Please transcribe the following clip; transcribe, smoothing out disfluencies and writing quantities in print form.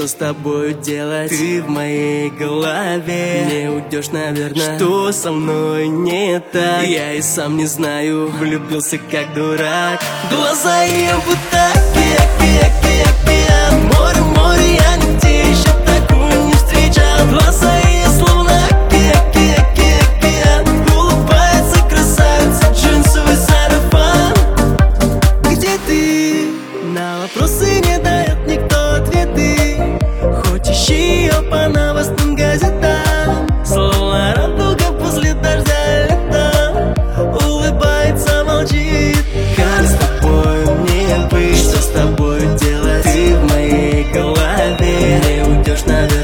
что с тобой делать? Ты в моей голове, не уйдешь, наверное. Что со мной не так? Я и сам не знаю, влюбился как дурак. Глаза ее будто океан, море, море, я нигде еще такую не встречал. Глаза ее словно океан, улыбается красавица, джинсовый сарафан. Где ты? На вопросы не дает никто ответы, хоть ищи ее по новостным газетам. Словно радуга после дождя летом, улыбается, молчит. Как с тобой мне быть? Что с тобой делать? Ты в моей голове, не уйдешь, наверное.